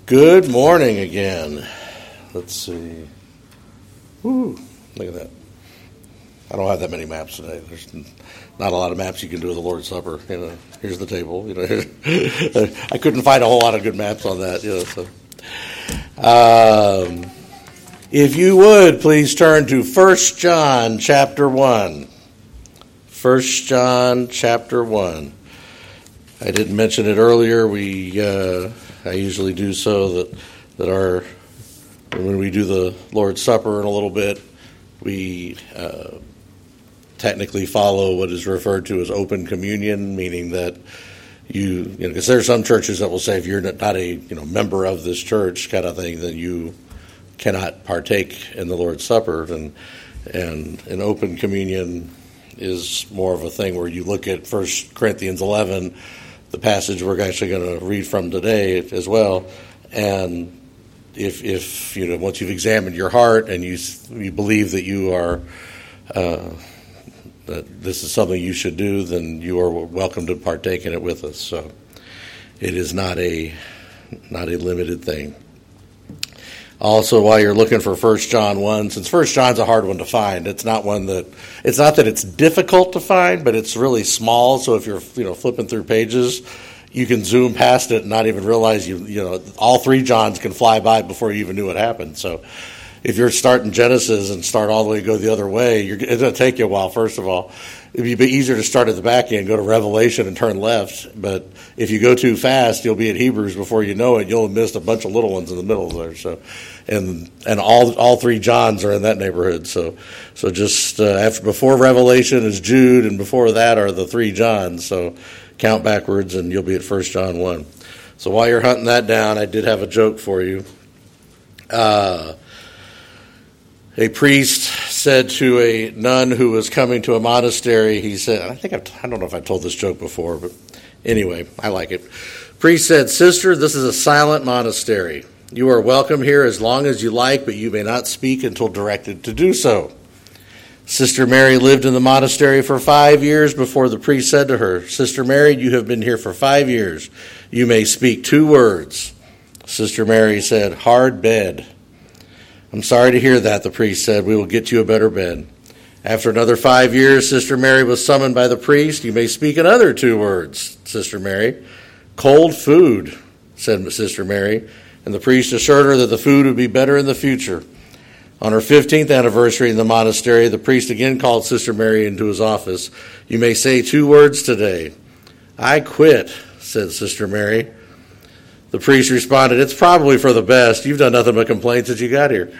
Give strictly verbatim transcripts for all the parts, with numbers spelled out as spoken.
Good morning again. Let's see. Woo, look at that. I don't have that many maps today. There's not a lot of maps you can do with the Lord's Supper. You know, here's the table. You know, I couldn't find a whole lot of good maps on that. You know, so. Um, if you would, please turn to First John chapter one. First John chapter one. I didn't mention it earlier. We uh, I usually do so that that our when we do the Lord's Supper in a little bit, we uh, technically follow what is referred to as open communion, meaning that you, you know, because there are some churches that will say if you're not a you know member of this church kind of thing, then you cannot partake in the Lord's Supper, and and an open communion is more of a thing where you look at First Corinthians eleven, the passage we're actually going to read from today as well, and if if you know once you've examined your heart and you you believe that you are uh, that this is something you should do, then you are welcome to partake in it with us. So it is not a not a limited thing. Also, while you're looking for First John one, since First John's a hard one to find, it's not one that it's not that it's difficult to find, but it's really small. So if you're you know flipping through pages, you can zoom past it and not even realize you you know all three Johns can fly by before you even knew what happened. So if you're starting Genesis and start all the way go the other way, you're, it's going to take you a while. First of all, it'd be easier to start at the back end, go to Revelation, and turn left. But if you go too fast, you'll be at Hebrews before you know it. You'll have missed a bunch of little ones in the middle there. So, and and all all three Johns are in that neighborhood. So, so just uh, after before Revelation is Jude, and before that are the three Johns. So, count backwards, and you'll be at First John one. So while you're hunting that down, I did have a joke for you. Uh, A priest said to a nun who was coming to a monastery, he said, I think I've, I don't know if I told this joke before, but anyway, I like it. Priest said, "Sister, this is a silent monastery. You are welcome here as long as you like, but you may not speak until directed to do so." Sister Mary lived in the monastery for five years before the priest said to her, "Sister Mary, you have been here for five years. You may speak two words." Sister Mary said, "Hard bed." "I'm sorry to hear that," the priest said. "We will get you a better bed." After another five years, Sister Mary was summoned by the priest. "You may speak another two words, Sister Mary." "Cold food," said Sister Mary, and the priest assured her that the food would be better in the future. On her fifteenth anniversary in the monastery, the priest again called Sister Mary into his office. "You may say two words today." "I quit," said Sister Mary. The priest responded, "It's probably for the best. You've done nothing but complain since you got here."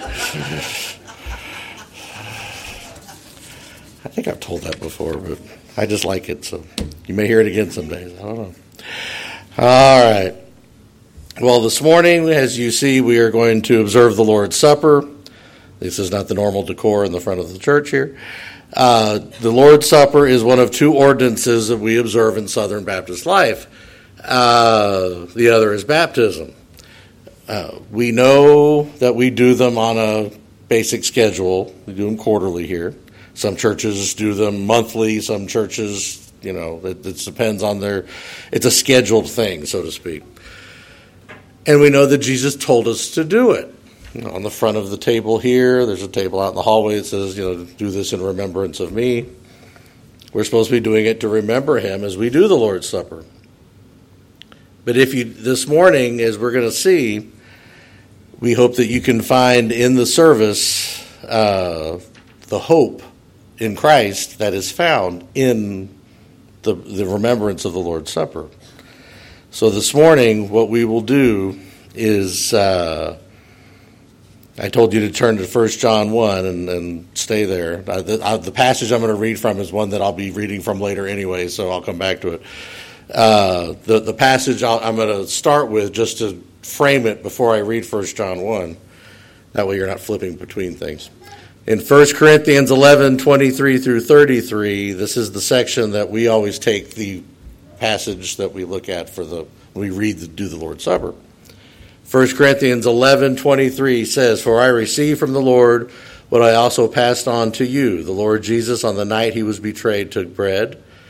I think I've told that before, but I just like it, so you may hear it again some days. I don't know. All right. Well, this morning, as you see, we are going to observe the Lord's Supper. This is not the normal decor in the front of the church here. Uh, the Lord's Supper is one of two ordinances that we observe in Southern Baptist life. Uh, the other is baptism. Uh, we know that we do them on a basic schedule. We do them quarterly here. Some churches do them monthly. Some churches, you know, it, it depends on their, it's a scheduled thing, so to speak. And we know that Jesus told us to do it. You know, on the front of the table here, there's a table out in the hallway that says, you know, do this in remembrance of me. We're supposed to be doing it to remember him as we do the Lord's Supper. But if you, this morning, as we're going to see, we hope that you can find in the service uh, the hope in Christ that is found in the, the remembrance of the Lord's Supper. So this morning, what we will do is, uh, I told you to turn to First John one and, and stay there. Uh, the, uh, the passage I'm going to read from is one that I'll be reading from later anyway, so I'll come back to it. Uh, the, the passage I'll, I'm going to start with, just to frame it before I read First John one. That way you're not flipping between things. In First Corinthians eleven, twenty-three through thirty-three, this is the section that we always take the passage that we look at for the, we read the, do the Lord's Supper. First Corinthians eleven, twenty-three says, "For I received from the Lord what I also passed on to you. The Lord Jesus, on the night he was betrayed, took bread.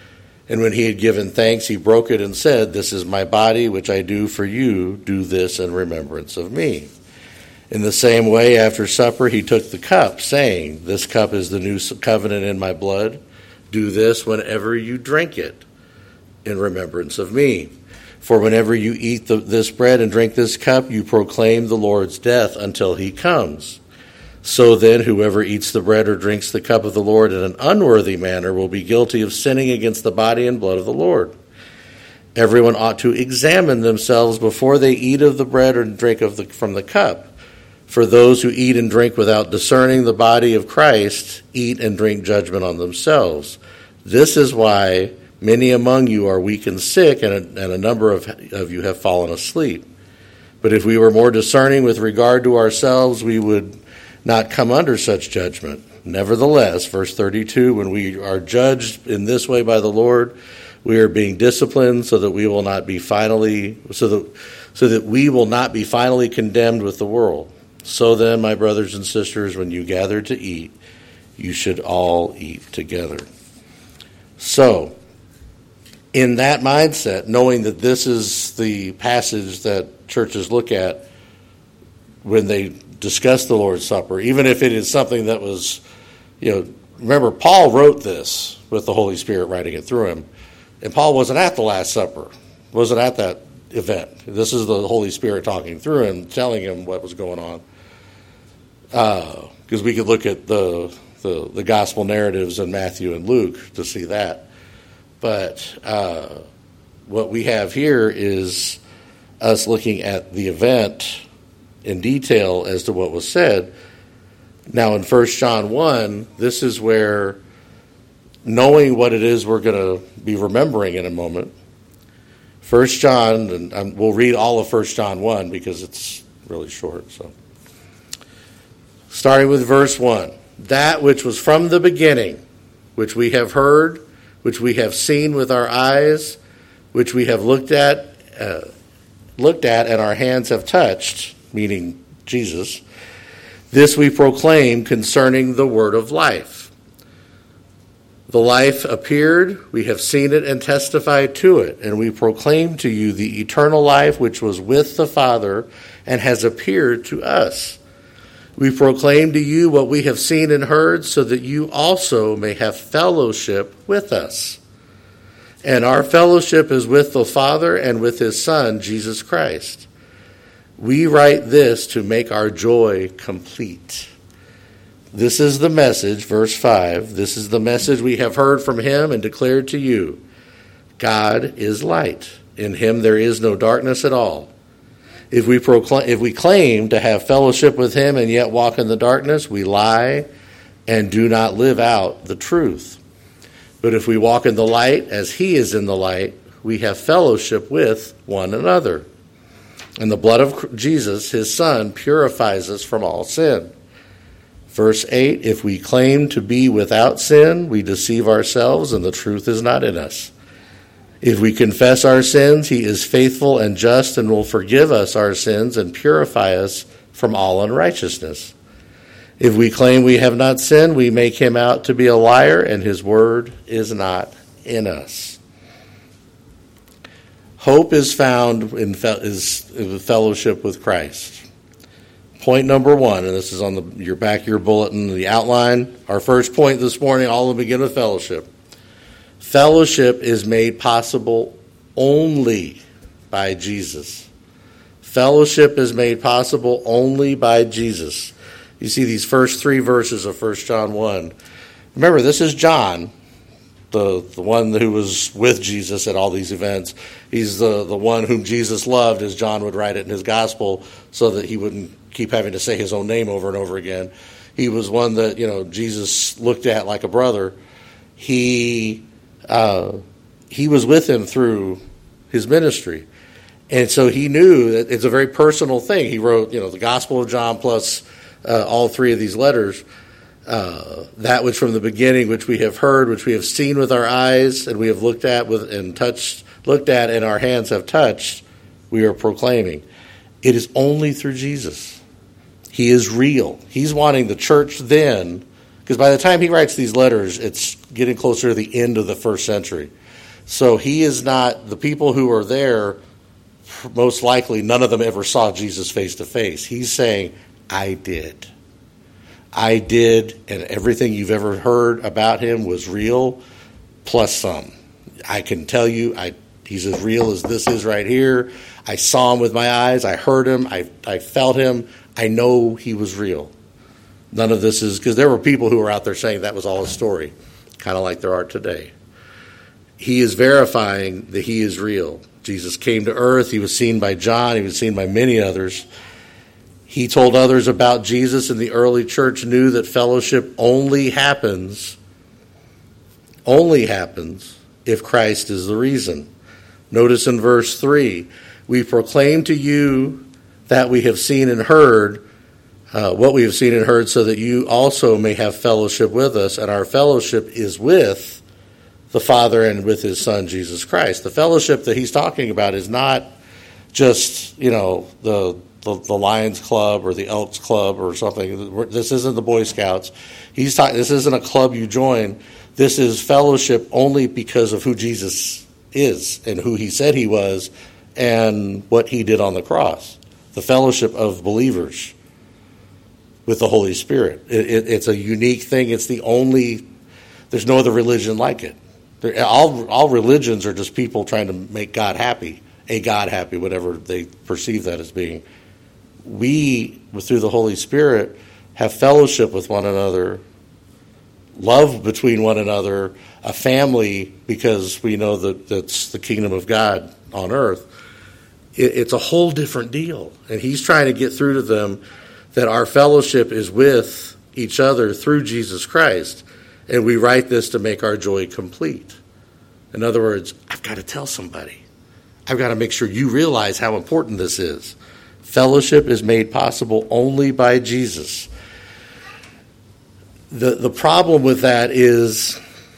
And when he had given thanks, he broke it and said, "This is my body, which I do for you. Do this in remembrance of me." In the same way, after supper, he took the cup, saying, "This cup is the new covenant in my blood. Do this whenever you drink it in remembrance of me. For whenever you eat the, this bread and drink this cup, you proclaim the Lord's death until he comes. So then, whoever eats the bread or drinks the cup of the Lord in an unworthy manner will be guilty of sinning against the body and blood of the Lord. Everyone ought to examine themselves before they eat of the bread or drink of the, from the cup. For those who eat and drink without discerning the body of Christ eat and drink judgment on themselves. This is why many among you are weak and sick, and a, and a number of, of you have fallen asleep. But if we were more discerning with regard to ourselves, we would not come under such judgment. Nevertheless," verse thirty-two, "when we are judged in this way by the Lord, we are being disciplined so that we will not be finally so that so that we will not be finally condemned with the world. So then, my brothers and sisters, when you gather to eat, you should all eat together." So, in that mindset, knowing that this is the passage that churches look at when they discuss the Lord's Supper, even if it is something that was, you know, remember, Paul wrote this with the Holy Spirit writing it through him. And Paul wasn't at the Last Supper, wasn't at that event. This is the Holy Spirit talking through him, telling him what was going on. Because uh, we could look at the, the, the gospel narratives in Matthew and Luke to see that. But uh, what we have here is us looking at the event in detail as to what was said. Now in First John one, this is where, knowing what it is we're going to be remembering in a moment, First John, and um, we'll read all of First John one because it's really short. So, starting with verse one, "That which was from the beginning, which we have heard, which we have seen with our eyes, which we have looked at, uh, looked at, and our hands have touched," meaning Jesus, "this we proclaim concerning the word of life. The life appeared, we have seen it and testified to it, and we proclaim to you the eternal life which was with the Father and has appeared to us. We proclaim to you what we have seen and heard, so that you also may have fellowship with us. And our fellowship is with the Father and with his Son, Jesus Christ. We write this to make our joy complete. This is the message," verse five, "this is the message we have heard from him and declared to you. God is light. In him there is no darkness at all. If we proclaim, if we claim to have fellowship with him and yet walk in the darkness, we lie and do not live out the truth. But if we walk in the light as he is in the light, we have fellowship with one another. And the blood of Jesus, his Son, purifies us from all sin." Verse eight, "If we claim to be without sin, we deceive ourselves and the truth is not in us. If we confess our sins, he is faithful and just and will forgive us our sins and purify us from all unrighteousness. If we claim we have not sinned, we make him out to be a liar, and his word is not in us." Hope is found in fe- is in fellowship with Christ. Point number one, and this is on the your back of your bulletin, the outline. Our first point this morning, all will begin with fellowship. Fellowship is made possible only by Jesus. Fellowship is made possible only by Jesus. You see these first three verses of First John one. Remember, this is John, the, the one who was with Jesus at all these events. He's the, the one whom Jesus loved, as John would write it in his gospel, so that he wouldn't keep having to say his own name over and over again. He was one that, you know, Jesus looked at like a brother. He uh, he was with him through his ministry. And so he knew that it's a very personal thing. He wrote, you know, the Gospel of John plus uh, all three of these letters. Uh, that which from the beginning, which we have heard, which we have seen with our eyes, and we have looked at with and touched, looked at, and our hands have touched, we are proclaiming. It is only through Jesus. He is real. He's wanting the church then, because by the time he writes these letters, it's getting closer to the end of the first century. So he is not, the people who are there, most likely none of them ever saw Jesus face to face. He's saying, I did. I did, and everything you've ever heard about him was real, plus some. I can tell you, I he's as real as this is right here. I saw him with my eyes. I heard him. I, I felt him. I know he was real. None of this is, because there were people who were out there saying that was all a story, kind of like there are today. He is verifying that he is real. Jesus came to earth. He was seen by John. He was seen by many others. He told others about Jesus, and the early church knew that fellowship only happens, only happens if Christ is the reason. Notice in verse three, we proclaim to you that we have seen and heard, uh, what we have seen and heard, so that you also may have fellowship with us, and our fellowship is with the Father and with his Son, Jesus Christ. The fellowship that he's talking about is not just, you know, the, the, the Lions Club or the Elks Club or something. This isn't the Boy Scouts. He's talking, this isn't a club you join. This is fellowship only because of who Jesus is and who he said he was and what he did on the cross. The fellowship of believers with the Holy Spirit. It, it, it's a unique thing. It's the only, there's no other religion like it. All, all religions are just people trying to make God happy, a God happy, whatever they perceive that as being. We, through the Holy Spirit, have fellowship with one another, love between one another, a family, because we know that that's the kingdom of God on earth. It, it's a whole different deal. And he's trying to get through to them that our fellowship is with each other through Jesus Christ. And we write this to make our joy complete. In other words, I've got to tell somebody. I've got to make sure you realize how important this is. Fellowship is made possible only by Jesus. The, the problem with that is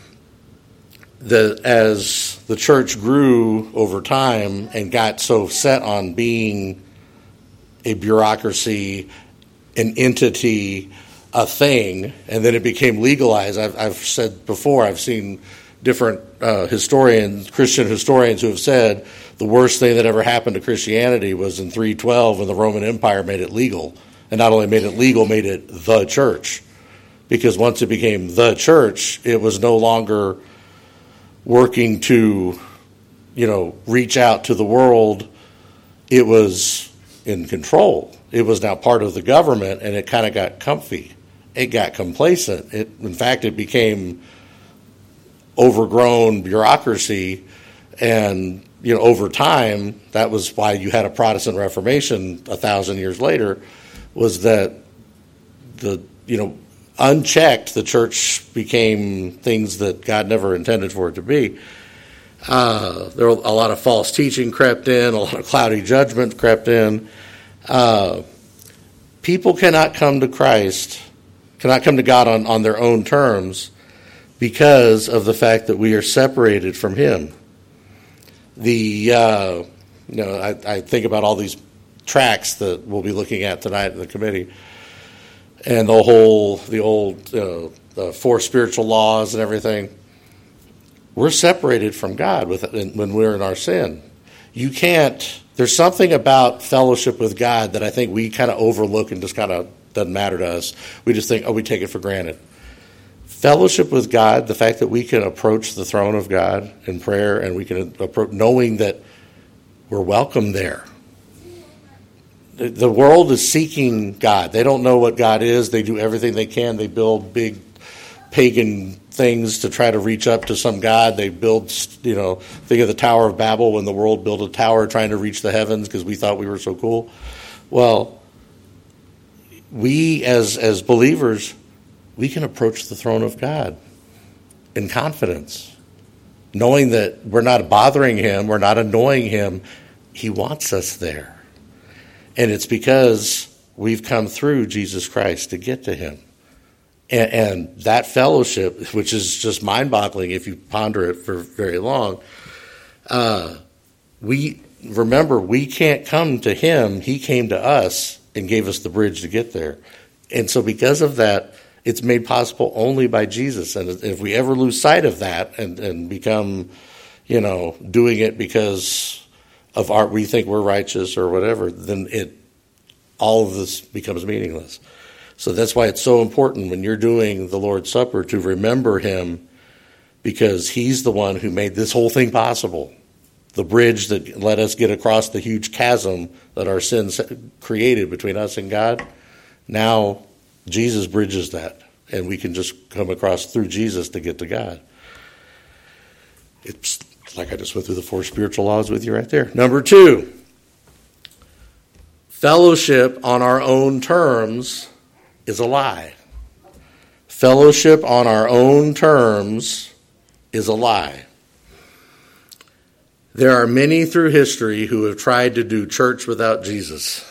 that as the church grew over time and got so set on being a bureaucracy, an entity, a thing, and then it became legalized. I've, I've said before, I've seen different uh, historians, Christian historians, who have said the worst thing that ever happened to Christianity was in three twelve when the Roman Empire made it legal. And not only made it legal, made it the church. Because once it became the church, it was no longer working to, you know, reach out to the world. It was in control. It was now part of the government, and it kind of got comfy. It got complacent. It, in fact, it became overgrown bureaucracy, and you know, over time, that was why you had a Protestant Reformation a thousand years later. Was that the you know unchecked, the church became things that God never intended for it to be. Uh, there were a lot of false teaching crept in, a lot of cloudy judgment crept in. Uh, people cannot come to Christ. Cannot come to God on, on their own terms because of the fact that we are separated from him. The uh, you know I, I think about all these tracts that we'll be looking at tonight in the committee, and the whole the old uh, the four spiritual laws and everything. We're separated from God with when we're in our sin. You can't. There's something about fellowship with God that I think we kind of overlook and just kind of doesn't matter to us. We just think, oh, we take it for granted. Fellowship with God, the fact that we can approach the throne of God in prayer and we can approach knowing that we're welcome there. The, the world is seeking God. They don't know what God is. They do everything they can. They build big pagan things to try to reach up to some God. They build, you know, think of the Tower of Babel when the world built a tower trying to reach the heavens because we thought we were so cool. Well, we as as believers, we can approach the throne of God in confidence, knowing that we're not bothering him, we're not annoying him. He wants us there. And it's because we've come through Jesus Christ to get to him. And, and that fellowship, which is just mind-boggling if you ponder it for very long, uh, we remember we can't come to him. He came to us and gave us the bridge to get there. And so because of that, it's made possible only by Jesus. And if we ever lose sight of that and, and become, you know, doing it because of our, we think we're righteous or whatever, then it, all of this becomes meaningless. So that's why it's so important when you're doing the Lord's Supper to remember him, because he's the one who made this whole thing possible. The bridge that let us get across the huge chasm that our sins created between us and God. Now Jesus bridges that, and we can just come across through Jesus to get to God. It's like I just went through the four spiritual laws with you right there. Number two, fellowship on our own terms is a lie. Fellowship on our own terms is a lie. There are many through history who have tried to do church without Jesus.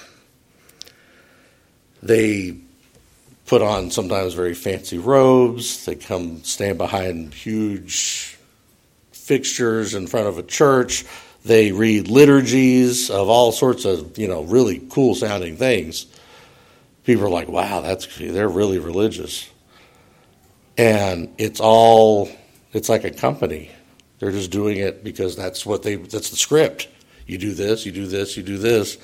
They put on sometimes very fancy robes. They come stand behind huge fixtures in front of a church. They read liturgies of all sorts of, you know, really cool sounding things. People are like, wow, that's, they're really religious. And it's all, it's like a company. They're just doing it because that's what they, that's the script. You do this, you do this, you do this.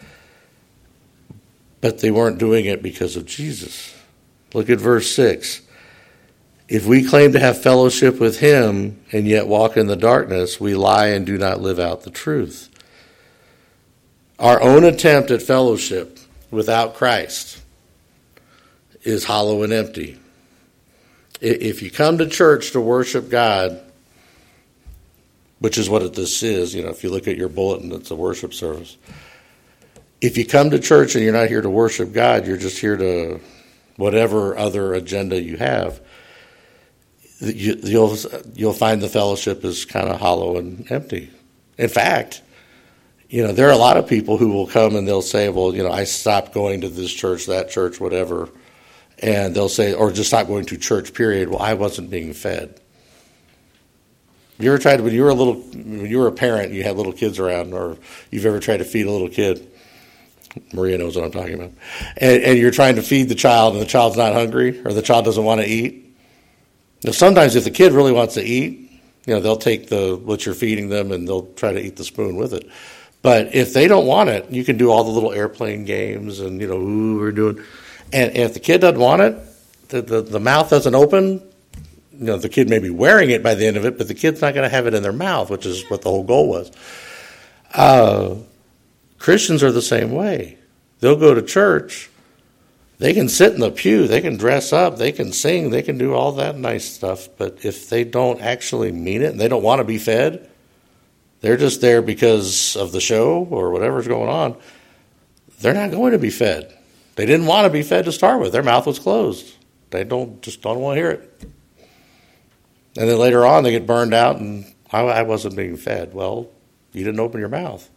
But they weren't doing it because of Jesus. Look at verse six. If we claim to have fellowship with him and yet walk in the darkness, we lie and do not live out the truth. Our own attempt at fellowship without Christ is hollow and empty. If you come to church to worship God, which is what this is, you know, if you look at your bulletin, it's a worship service. If you come to church and you're not here to worship God, you're just here to whatever other agenda you have, you, you'll you'll find the fellowship is kind of hollow and empty. In fact, you know, there are a lot of people who will come and they'll say, well, you know, I stopped going to this church, that church, whatever. And they'll say, or just stop going to church, period. Well, I wasn't being fed. You ever tried, when you were a little, when you were a parent, you had little kids around, or you've ever tried to feed a little kid? Maria knows what I'm talking about. And, and you're trying to feed the child, and the child's not hungry, or the child doesn't want to eat. Now, sometimes if the kid really wants to eat, you know, they'll take the what you're feeding them, and they'll try to eat the spoon with it. But if they don't want it, you can do all the little airplane games and, you know, ooh, we're doing. And, and if the kid doesn't want it, the, the, the mouth doesn't open, you know, the kid may be wearing it by the end of it, but the kid's not going to have it in their mouth, which is what the whole goal was. Uh, Christians are the same way. They'll go to church. They can sit in the pew. They can dress up. They can sing. They can do all that nice stuff. But if they don't actually mean it and they don't want to be fed, they're just there because of the show or whatever's going on, they're not going to be fed. They didn't want to be fed to start with. Their mouth was closed. They don't just don't want to hear it. And then later on, they get burned out, and I, I wasn't being fed. Well, you didn't open your mouth.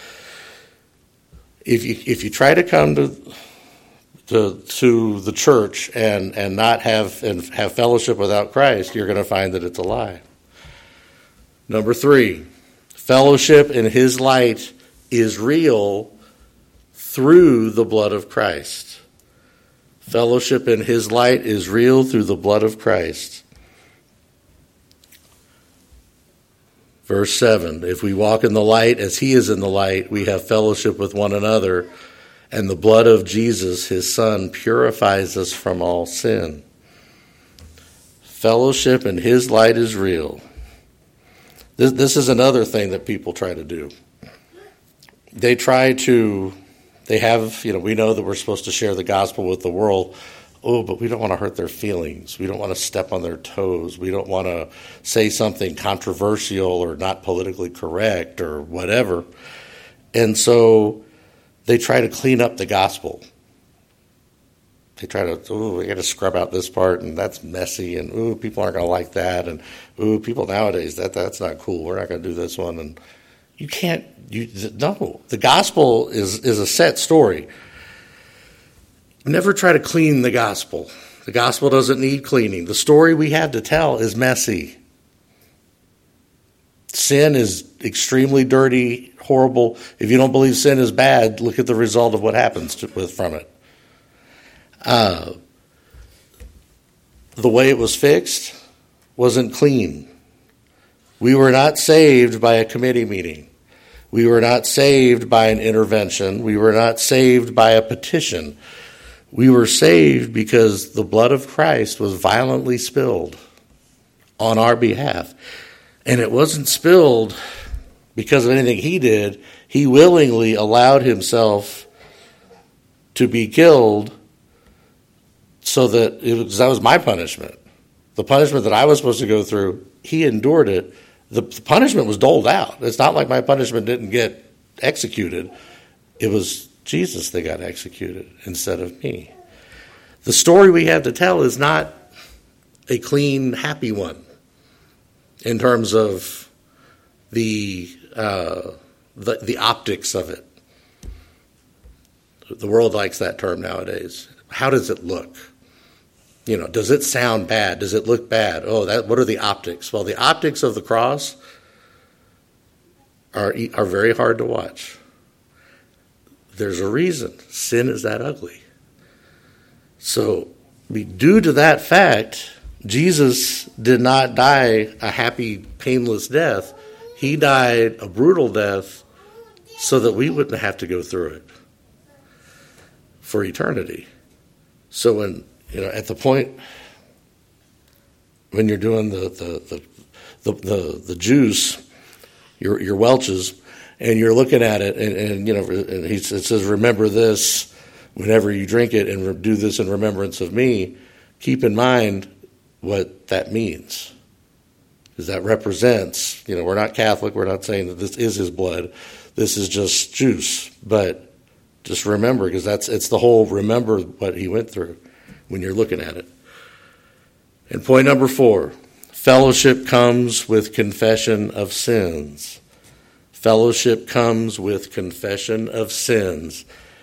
If you if you try to come to to to the church and, and not have and have fellowship without Christ, you're going to find that it's a lie. Number three, fellowship in His light is real through the blood of Christ. Fellowship in His light is real through the blood of Christ. Verse seven, if we walk in the light as He is in the light, we have fellowship with one another, and the blood of Jesus, His Son, purifies us from all sin. Fellowship in His light is real. This, this is another thing that people try to do. They try to, they have, you know, we know that we're supposed to share the gospel with the world. Oh, but we don't want to hurt their feelings. We don't want to step on their toes. We don't want to say something controversial or not politically correct or whatever. And so they try to clean up the gospel. They try to, oh, we got to scrub out this part, and that's messy, and ooh, people aren't going to like that, and ooh, people nowadays, that that's not cool. We're not going to do this one. And you can't, you no. The gospel is is a set story. Never try to clean the gospel. The gospel doesn't need cleaning. The story we have to tell is messy. Sin is extremely dirty, horrible. If you don't believe sin is bad, look at the result of what happens to, with from it. Uh, the way it was fixed wasn't clean. We were not saved by a committee meeting. We were not saved by an intervention. We were not saved by a petition. We were saved because the blood of Christ was violently spilled on our behalf. And it wasn't spilled because of anything he did. He willingly allowed himself to be killed so that it was, that was my punishment. The punishment that I was supposed to go through, he endured it. The punishment was doled out. It's not like my punishment didn't get executed. It was Jesus that got executed instead of me. The story we have to tell is not a clean, happy one in terms of the uh, the, the optics of it. The world likes that term nowadays. How does it look? You know, does it sound bad? Does it look bad? Oh, that. What are the optics? Well, the optics of the cross are are very hard to watch. There's a reason. Sin is that ugly. So, due to that fact, Jesus did not die a happy, painless death. He died a brutal death so that we wouldn't have to go through it for eternity. So when, you know, at the point when you're doing the the the, the, the, the juice, your your Welch's, and you're looking at it, and, and you know, and he, it says, remember this whenever you drink it, and do this in remembrance of me. Keep in mind what that means. Because that represents, you know, we're not Catholic, we're not saying that this is his blood. This is just juice. But just remember, because that's it's the whole remember what he went through when you're looking at it. And point number four, fellowship comes with confession of sins. Fellowship comes with confession of sins.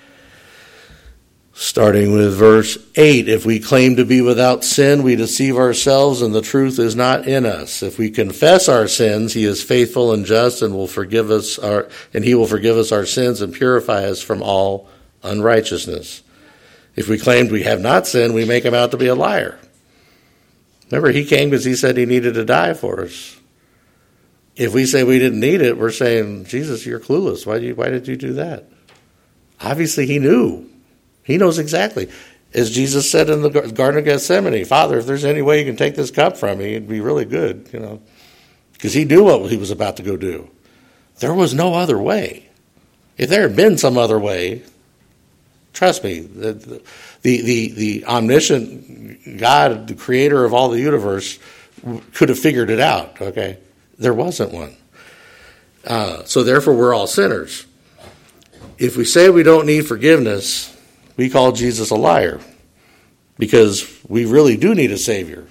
Starting with verse eight, if we claim to be without sin, we deceive ourselves and the truth is not in us. If we confess our sins, he is faithful and just and will forgive us our, and he will forgive us our sins and purify us from all unrighteousness. If we claim we have not sinned, we make him out to be a liar. Remember, he came because he said he needed to die for us. If we say we didn't need it, we're saying, Jesus, you're clueless. Why, do you, why did you do that? Obviously, he knew. He knows exactly. As Jesus said in the Garden of Gethsemane, Father, if there's any way you can take this cup from me, it'd be really good, you know. Because he knew what he was about to go do. There was no other way. If there had been some other way, trust me, the, the, the, the omniscient God, the creator of all the universe, could have figured it out, okay? There wasn't one. Uh, so therefore, we're all sinners. If we say we don't need forgiveness, we call Jesus a liar because we really do need a Savior.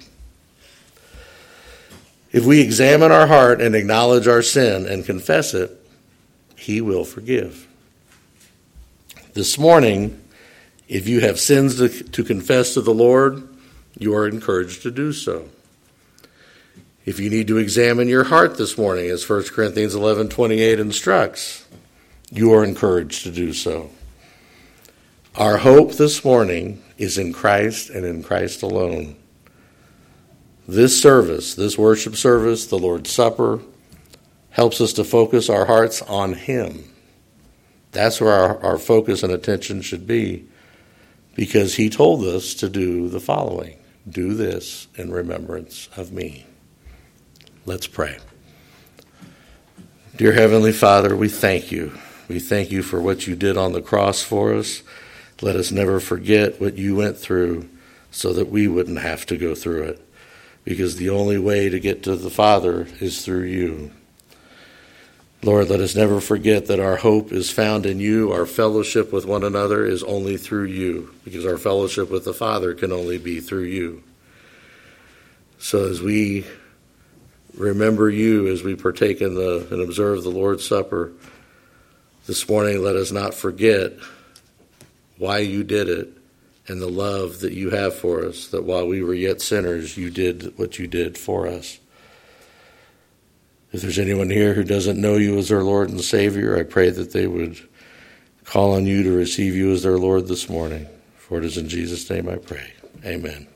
If we examine our heart and acknowledge our sin and confess it, he will forgive. This morning, if you have sins to, to confess to the Lord, you are encouraged to do so. If you need to examine your heart this morning, as First Corinthians eleven twenty-eight instructs, you are encouraged to do so. Our hope this morning is in Christ and in Christ alone. This service, this worship service, the Lord's Supper, helps us to focus our hearts on him. That's where our, our focus and attention should be, because he told us to do the following. Do this in remembrance of me. Let's pray. Dear Heavenly Father, we thank you. We thank you for what you did on the cross for us. Let us never forget what you went through so that we wouldn't have to go through it, because the only way to get to the Father is through you. Lord, let us never forget that our hope is found in you. Our fellowship with one another is only through you, because our fellowship with the Father can only be through you. So as we remember you, as we partake in the and observe the Lord's Supper this morning, let us not forget why you did it and the love that you have for us, that while we were yet sinners, you did what you did for us. If there's anyone here who doesn't know you as their Lord and Savior, I pray that they would call on you to receive you as their Lord this morning. For it is in Jesus' name I pray. Amen.